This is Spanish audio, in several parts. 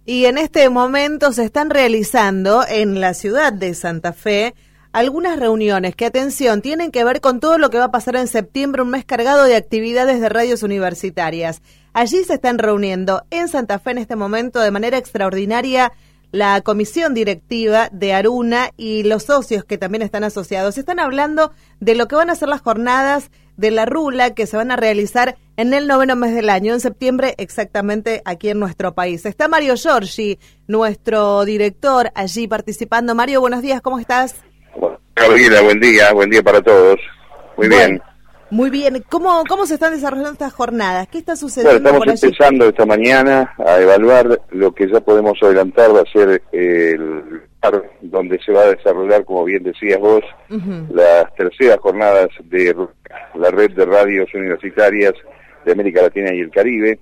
Y en este momento se están realizando en la ciudad de Santa Fe algunas reuniones que, atención, tienen que ver con todo lo que va a pasar en septiembre, un mes cargado de actividades de radios universitarias. Allí se están reuniendo en Santa Fe en este momento de manera extraordinaria la comisión directiva de Aruna y los socios que también están asociados. Están hablando de lo que van a ser las jornadas de la RULAC que se van a realizar en el 9º mes del año, en septiembre exactamente aquí en nuestro país. Está Mario Giorgi, nuestro director, allí participando. Mario, buenos días, ¿cómo estás? Carolina, buen día para todos. Muy bien. Muy bien. ¿Cómo se están desarrollando estas jornadas? ¿Qué está sucediendo? Bueno, estamos empezando esta mañana a evaluar lo que ya podemos adelantar, va a ser el lugar donde se va a desarrollar, como bien decías vos, las terceras jornadas de la red de radios universitarias de América Latina y el Caribe.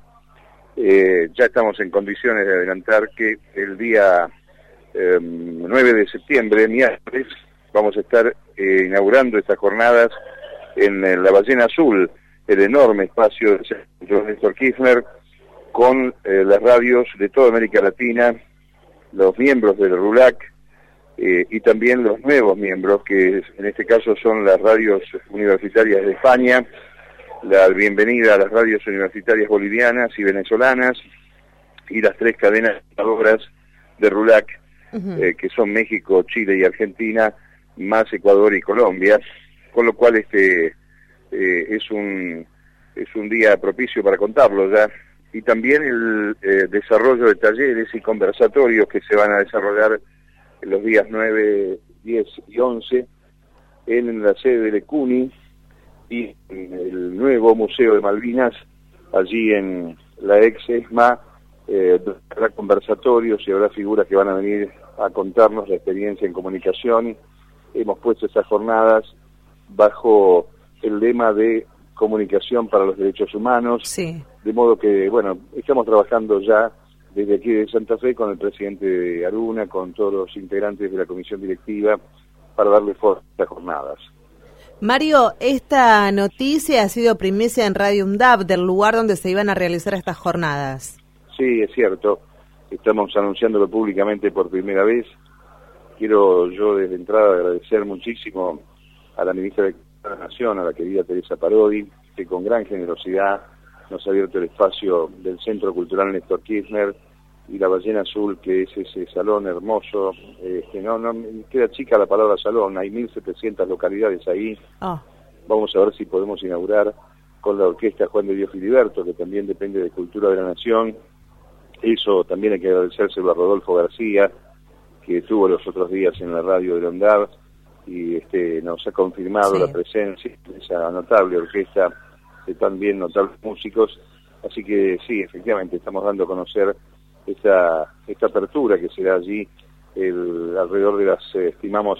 Ya estamos en condiciones de adelantar que el día 9 de septiembre, miércoles, vamos a estar inaugurando estas jornadas en la Ballena Azul, el enorme espacio del Centro Néstor Kirchner, con las radios de toda América Latina, los miembros del RULAC y también los nuevos miembros, que en este caso son las radios universitarias de España, la bienvenida a las radios universitarias bolivianas y venezolanas, y las 3 cadenas de RULAC, que son México, Chile y Argentina, más Ecuador y Colombia, con lo cual es un día propicio para contarlo ya, y también el desarrollo de talleres y conversatorios que se van a desarrollar en los días 9, 10 y 11 en la sede del ECUNI y en el nuevo Museo de Malvinas, allí en la ex ESMA. Habrá conversatorios y habrá figuras que van a venir a contarnos la experiencia en comunicación. Hemos puesto esas jornadas bajo el lema de comunicación para los derechos humanos, sí. De modo que, bueno, estamos trabajando ya desde aquí de Santa Fe con el presidente de Aruna, con todos los integrantes de la comisión directiva, para darle forma a estas jornadas. Mario, esta noticia ha sido primicia en Radio UNDAB, del lugar donde se iban a realizar estas jornadas. Sí, es cierto, estamos anunciándolo públicamente por primera vez. Quiero yo desde entrada agradecer muchísimo a la ministra de la Nación, a la querida Teresa Parodi, que con gran generosidad nos ha abierto el espacio del Centro Cultural Néstor Kirchner y la Ballena Azul, que es ese salón hermoso. No queda chica la palabra salón, hay 1.700 localidades ahí. Vamos a ver si podemos inaugurar con la orquesta Juan de Dios Filiberto, que también depende de Cultura de la Nación. Eso también hay que agradecérselo a Rodolfo García, que estuvo los otros días en la radio de la UNDAB y nos ha confirmado la presencia de esa notable orquesta de también notables músicos. Así que sí, efectivamente estamos dando a conocer esta apertura que será allí alrededor de las, estimamos,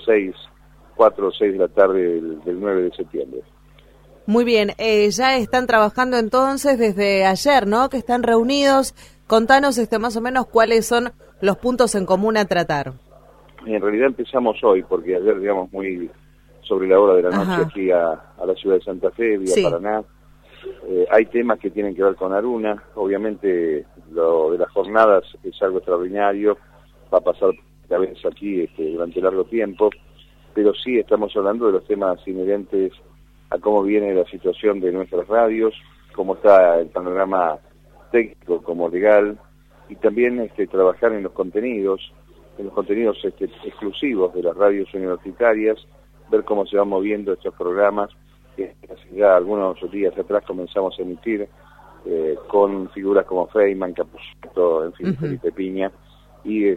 4 o 6 de la tarde del 9 de septiembre. Muy bien, ya están trabajando entonces desde ayer, ¿no? Que están reunidos. Contanos más o menos cuáles son los puntos en común a tratar. En realidad empezamos hoy, porque ayer, digamos, muy sobre la hora de la noche aquí a la ciudad de Santa Fe, vía Paraná. Hay temas que tienen que ver con Aruna. Obviamente lo de las jornadas es algo extraordinario, va a pasar esta vez aquí durante largo tiempo, pero sí estamos hablando de los temas inherentes a cómo viene la situación de nuestras radios, cómo está el panorama técnico como legal, y también trabajar en los contenidos exclusivos de las radios universitarias, ver cómo se van moviendo estos programas que ya algunos días atrás comenzamos a emitir con figuras como Feynman, Capusotto, en fin, Felipe Piña, y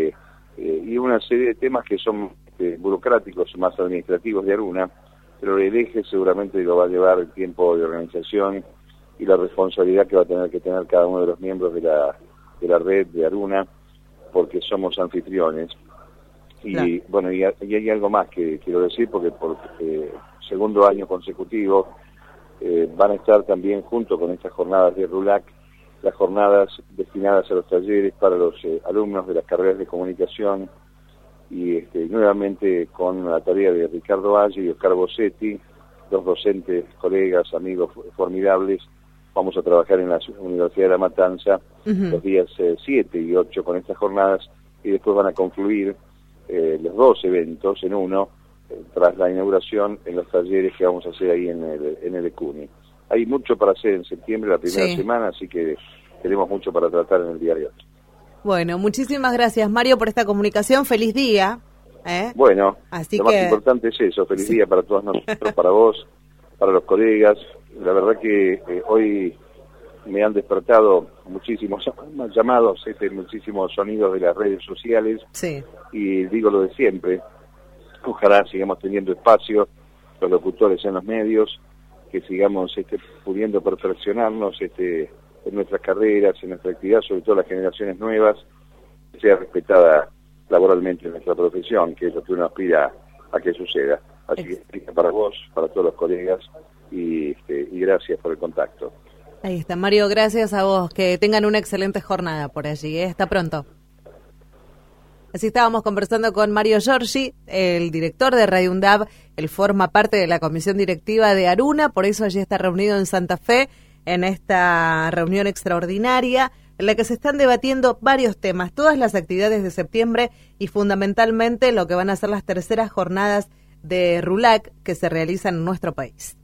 una serie de temas que son burocráticos, más administrativos de Aruna, pero el eje seguramente lo va a llevar el tiempo de organización y la responsabilidad que va a tener que tener cada uno de los miembros de la red de Aruna, porque somos anfitriones. Y bueno, y hay algo más que quiero decir, porque por segundo año consecutivo van a estar también, junto con estas jornadas de RULAC, las jornadas destinadas a los talleres para los alumnos de las carreras de comunicación, y nuevamente con la tarea de Ricardo Valle y Oscar Bossetti, dos docentes, colegas, amigos formidables, vamos a trabajar en la Universidad de La Matanza los días 7 y 8 con estas jornadas, y después van a concluir los dos eventos en uno, tras la inauguración, en los talleres que vamos a hacer ahí en el ECUNI. Hay mucho para hacer en septiembre, la primera semana, así que tenemos mucho para tratar en el día de hoy. Bueno, muchísimas gracias, Mario, por esta comunicación. Feliz día. Bueno, así lo más importante es eso. Feliz día para todos nosotros, para vos, para los colegas. La verdad que hoy me han despertado muchísimos llamados, muchísimos sonidos de las redes sociales. Y digo lo de siempre. Ojalá sigamos teniendo espacio, los locutores en los medios, que sigamos pudiendo perfeccionarnos en nuestras carreras, en nuestra actividad, sobre todo las generaciones nuevas, que sea respetada laboralmente en nuestra profesión, que es lo que uno aspira a que suceda. Así que para vos, para todos los colegas, y gracias por el contacto. Ahí está, Mario, gracias a vos. Que tengan una excelente jornada por allí. Hasta pronto. Así estábamos conversando con Mario Giorgi, el director de Radio UNDAB. Él forma parte de la comisión directiva de Aruna, por eso allí está reunido en Santa Fe, en esta reunión extraordinaria, en la que se están debatiendo varios temas, todas las actividades de septiembre y fundamentalmente lo que van a ser las terceras jornadas de RULAC que se realizan en nuestro país.